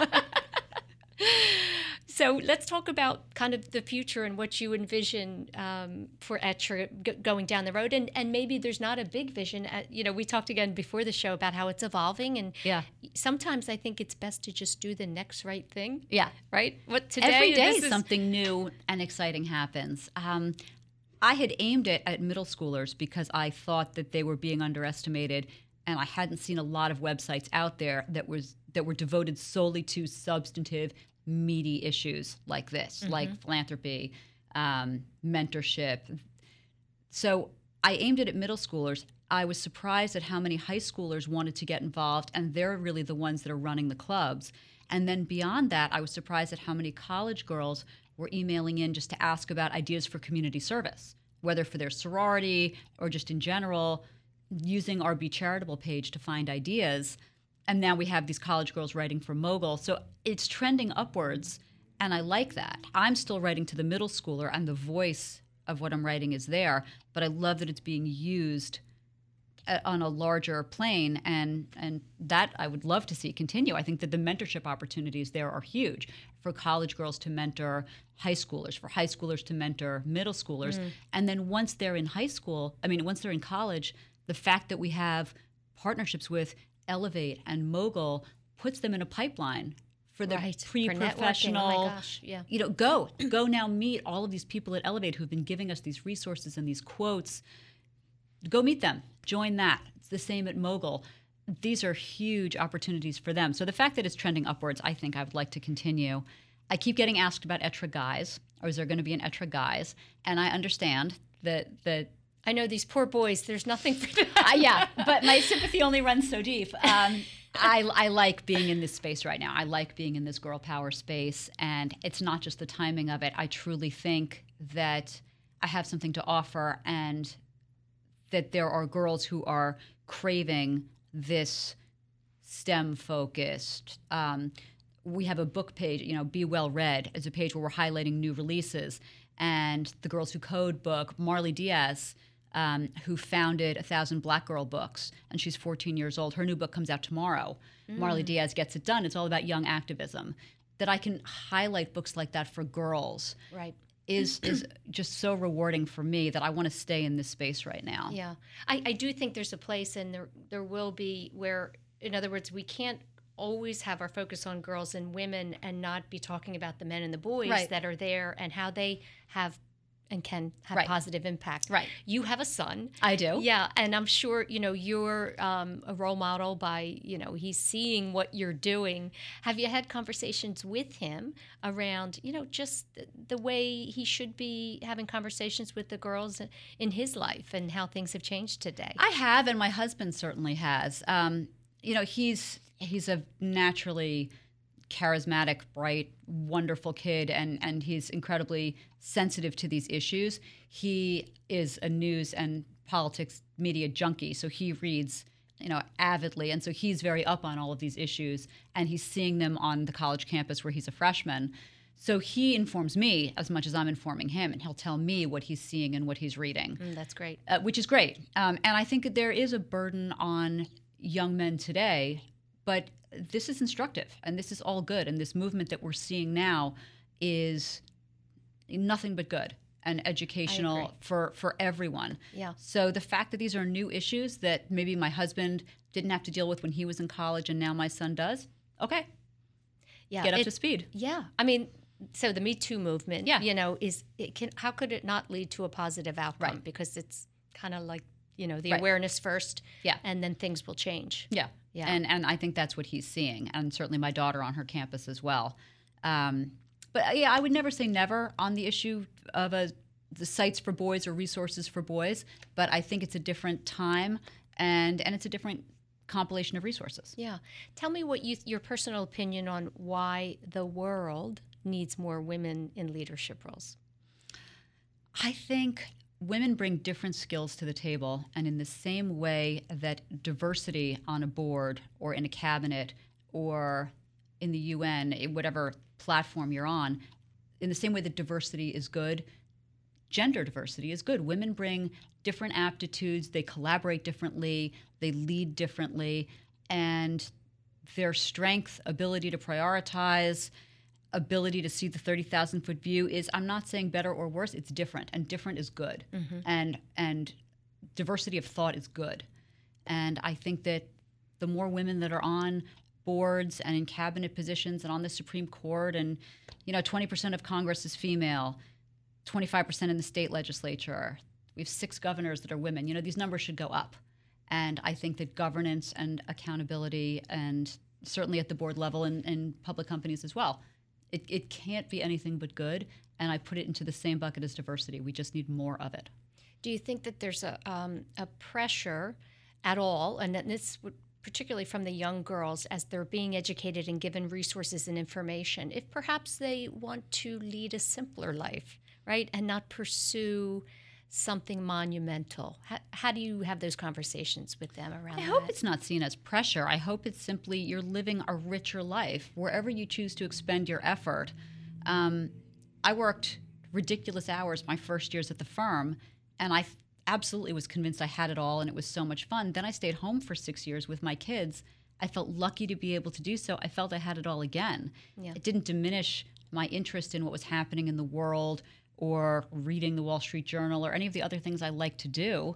So let's talk about kind of the future and what you envision um, for Etra g- going down the road. And, and maybe there's not a big vision. Uh, you know, we talked again before the show about how it's evolving. And Yeah. sometimes I think it's best to just do the next right thing. Yeah. Right? What today? Every day this is- something new and exciting happens. Um, I had aimed it at middle schoolers because I thought that they were being underestimated, and I hadn't seen a lot of websites out there that was that were devoted solely to substantive, meaty issues like this, Mm-hmm. like philanthropy, um, mentorship. So I aimed it at middle schoolers. I was surprised at how many high schoolers wanted to get involved, and they're really the ones that are running the clubs. And then beyond that, I was surprised at how many college girls were emailing in just to ask about ideas for community service, whether for their sorority or just in general, using our Be Charitable page to find ideas. And now we have these college girls writing for Mogul. So it's trending upwards, and I like that. I'm still writing to the middle schooler, and the voice of what I'm writing is there, but I love that it's being used uh, on a larger plane, and and that I would love to see continue. I think that the mentorship opportunities there are huge for college girls to mentor high schoolers, for high schoolers to mentor middle schoolers. Mm. And then once they're in high school, I mean, once they're in college, the fact that we have partnerships with Elevate and Mogul puts them in a pipeline for the Right. For pre-professional. networking. Oh my gosh, yeah. You know, go go now meet all of these people at Elevate who've been giving us these resources and these quotes. Go meet them. Join that. It's the same at Mogul. These are huge opportunities for them. So the fact that it's trending upwards, I think I would like to continue. I keep getting asked about Etra Guys, or is there going to be an Etra Guys? And I understand that that I know these poor boys, there's nothing for them. uh, yeah, but my sympathy only runs so deep. Um, I, I like being in this space right now. I like being in this girl power space, and it's not just the timing of it. I truly think that I have something to offer, and that there are girls who are craving this STEM-focused. Um, we have a book page, you know, Be Well Read is a page where we're highlighting new releases, and the Girls Who Code book, Marley Diaz, Um, who founded A Thousand Black Girl Books, and she's fourteen years old. Her new book comes out tomorrow. Mm. Marley Diaz Gets It Done. It's all about young activism. That I can highlight books like that for girls Right. is is just so rewarding for me that I want to stay in this space right now. Yeah. I, I do think there's a place, and there there will be, where, in other words, we can't always have our focus on girls and women and not be talking about the men and the boys Right. that are there and how they have and can have Right. positive impact. Right. You have a son. I do. Yeah, and I'm sure, you know, you're um, a role model by, you know, he's seeing what you're doing. Have you had conversations with him around, you know, just the, the way he should be having conversations with the girls in his life and how things have changed today? I have, and my husband certainly has. Um, you know, he's he's a naturally charismatic, bright, wonderful kid, and and he's incredibly sensitive to these issues. He is a news and politics media junkie, so he reads you know, avidly. And so he's very up on all of these issues, and he's seeing them on the college campus where he's a freshman. So he informs me as much as I'm informing him, and he'll tell me what he's seeing and what he's reading. Mm, that's great. Uh, which is great. Um, and I think that there is a burden on young men today, but this is instructive, and this is all good. And this movement that we're seeing now is nothing but good and educational for, for everyone. Yeah. So the fact that these are new issues that maybe my husband didn't have to deal with when he was in college and now my son does, okay, Yeah. get up it- to speed. Yeah. I mean, so the Me Too movement, Yeah. you know, is it can how could it not lead to a positive outcome? Right. Because it's kind of like, you know, the Right. awareness first, Yeah. and then things will change. Yeah. Yeah. And and I think that's what he's seeing, and certainly my daughter on her campus as well. Um, but yeah, I would never say never on the issue of a the sites for boys or resources for boys, but I think it's a different time, and and it's a different compilation of resources. Yeah. Tell me what you your personal opinion on why the world needs more women in leadership roles. I think women bring different skills to the table, and in the same way that diversity on a board or in a cabinet or in the U N, in whatever platform you're on, in the same way that diversity is good, gender diversity is good. Women bring different aptitudes, they collaborate differently, they lead differently, and their strength, ability to prioritize, ability to see the thirty thousand foot view is, I'm not saying better or worse, it's different, and different is good. Mm-hmm. And and diversity of thought is good. And I think that the more women that are on boards and in cabinet positions and on the Supreme Court, and you know, twenty percent of Congress is female, twenty-five percent in the state legislature. We have six governors that are women. You know, these numbers should go up. And I think that governance and accountability, and certainly at the board level and in public companies as well, it, it can't be anything but good. And I put it into the same bucket as diversity. We just need more of it. Do you think that there's a um, a pressure at all, and that this would particularly from the young girls as they're being educated and given resources and information, if perhaps they want to lead a simpler life, right, and not pursue something monumental? How, how do you have those conversations with them around I that? hope it's not seen as pressure. I hope it's simply you're living a richer life wherever you choose to expend your effort. Um, I worked ridiculous hours my first years at the firm, and I absolutely was convinced I had it all and it was so much fun. Then I stayed home for six years with my kids. I felt lucky to be able to do so. I felt I had it all again. Yeah. It didn't diminish my interest in what was happening in the world or reading the Wall Street Journal or any of the other things I like to do.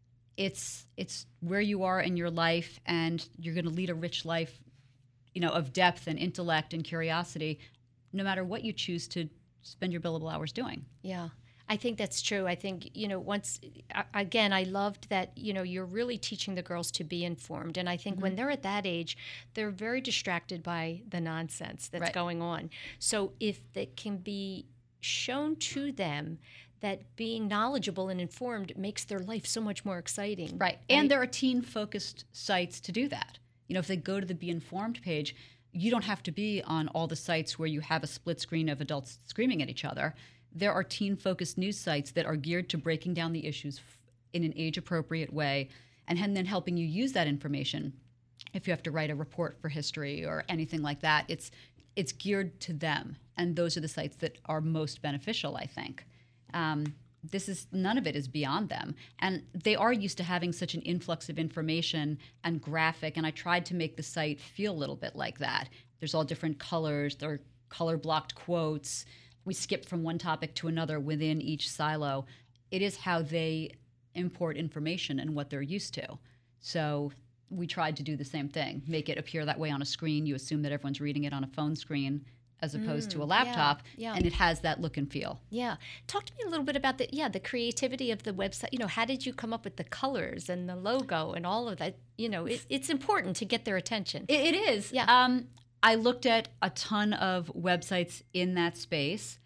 It's it's where you are in your life, and you're going to lead a rich life, you know, of depth and intellect and curiosity, no matter what you choose to spend your billable hours doing. Yeah. I think that's true. I think, you know, once, again, I loved that, you know, you're really teaching the girls to be informed. And I think mm-hmm. when they're at that age, they're very distracted by the nonsense that's right. going on. So if it can be shown to them that being knowledgeable and informed makes their life so much more exciting. Right. And, and there are teen-focused sites to do that. You know, if they go to the Be Informed page, you don't have to be on all the sites where you have a split screen of adults screaming at each other. There are teen-focused news sites that are geared to breaking down the issues in an age-appropriate way, and then helping you use that information. If you have to write a report for history or anything like that, it's it's geared to them, and those are the sites that are most beneficial, I think. Um, this is none of it is beyond them, and they are used to having such an influx of information and graphic. And I tried to make the site feel a little bit like that. There's all different colors. There are color-blocked quotes. We skip from one topic to another within each silo. It is how they import information and what they're used to. So we tried to do the same thing, make it appear that way on a screen. You assume that everyone's reading it on a phone screen as opposed mm, to a laptop, yeah, yeah. and it has that look and feel. Yeah. Talk to me a little bit about the yeah the creativity of the website. You know, how did you come up with the colors and the logo and all of that? You know, it, it's important to get their attention. It, it is. Yeah. Um, I looked at a ton of websites in that space,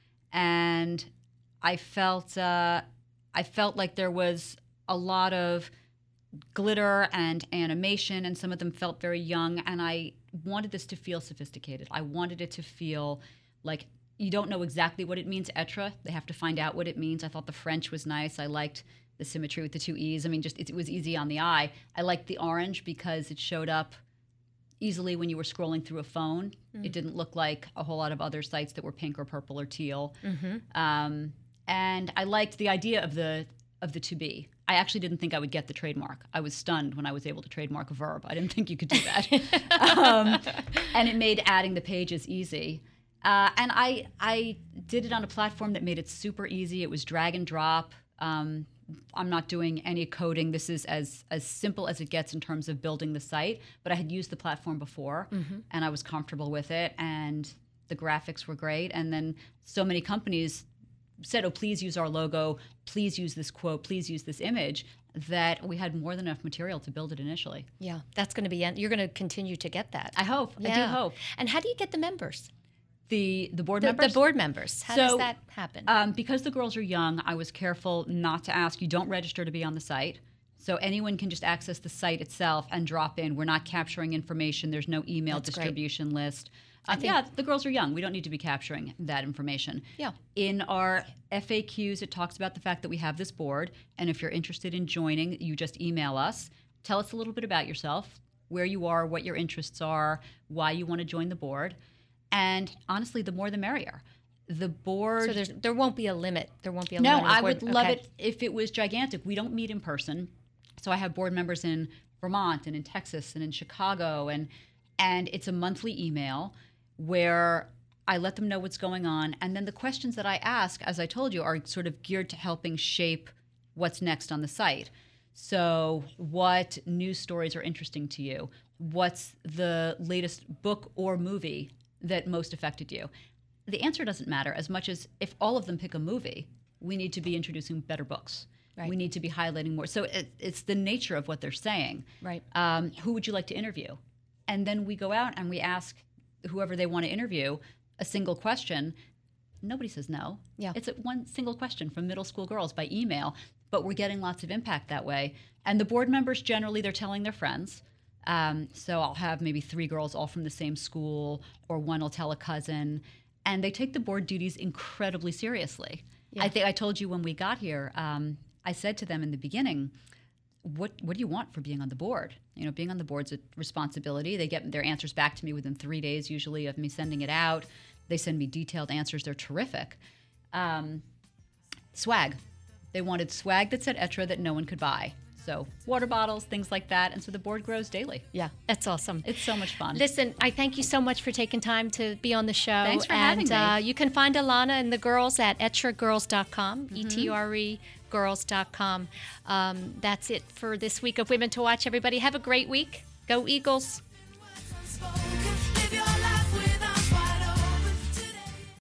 and I felt uh, I felt like there was a lot of glitter and animation, and some of them felt very young, and I wanted this to feel sophisticated. I wanted it to feel like you don't know exactly what it means, etre. They have to find out what it means. I thought the French was nice. I liked the symmetry with the two E's. I mean, just it, it was easy on the eye. I liked the orange because it showed up easily when you were scrolling through a phone. Mm. It didn't look like a whole lot of other sites that were pink or purple or teal. Mm-hmm. Um, and I liked the idea of the of the to be. I actually didn't think I would get the trademark. I was stunned when I was able to trademark a verb. I didn't think you could do that. um, and it made adding the pages easy. Uh, and I I did it on a platform that made it super easy. It was drag and drop. Um, I'm not doing any coding. This is as as simple as it gets in terms of building the site. But I had used the platform before, mm-hmm. and I was comfortable with it. And the graphics were great. And then so many companies said, oh, please use our logo, please use this quote, please use this image, that we had more than enough material to build it initially. Yeah, that's going to be, you're going to continue to get that. I hope. Yeah. I do hope. And how do you get the members? The the board the, members? The board members. How so, does that happen? Um, because the girls are young, I was careful not to ask. You don't register to be on the site. So anyone can just access the site itself and drop in. We're not capturing information. There's no email That's distribution great. list. Uh, yeah, the girls are young. We don't need to be capturing that information. Yeah. In our F A Qs, it talks about the fact that we have this board, and if you're interested in joining, you just email us. Tell us a little bit about yourself, where you are, what your interests are, why you want to join the board. And honestly, the more the merrier. The board... So there's, there won't be a limit. There won't be a no, limit. No, I would board. love okay. it if it was gigantic. We don't meet in person. So I have board members in Vermont and in Texas and in Chicago, and and it's a monthly email where I let them know what's going on. And then the questions that I ask, as I told you, are sort of geared to helping shape what's next on the site. So what news stories are interesting to you? What's the latest book or movie that most affected you? The answer doesn't matter as much as if all of them pick a movie, we need to be introducing better books. Right. We need to be highlighting more. So it, it's the nature of what they're saying. Right. Um, who would you like to interview? And then we go out and we ask whoever they want to interview a single question. Nobody says no. Yeah. It's a one single question from middle school girls by email, but we're getting lots of impact that way. And the board members, generally, they're telling their friends. Um, so I'll have maybe three girls all from the same school, or one will tell a cousin. And they take the board duties incredibly seriously. Yeah. I think I told you when we got here, um, I said to them in the beginning, what what do you want for being on the board? You know, being on the board's a responsibility. They get their answers back to me within three days, usually, of me sending it out. They send me detailed answers. They're terrific. Um, swag. They wanted swag that said Etra that no one could buy. So water bottles, things like that. And so the board grows daily. Yeah, that's awesome. It's so much fun. Listen, I thank you so much for taking time to be on the show. Thanks for and, having me. Uh, you can find Alana and the girls at etra girls dot com, mm-hmm. E T R E girls dot com. Um, that's it for this week of Women to Watch, everybody. Have a great week. Go Eagles.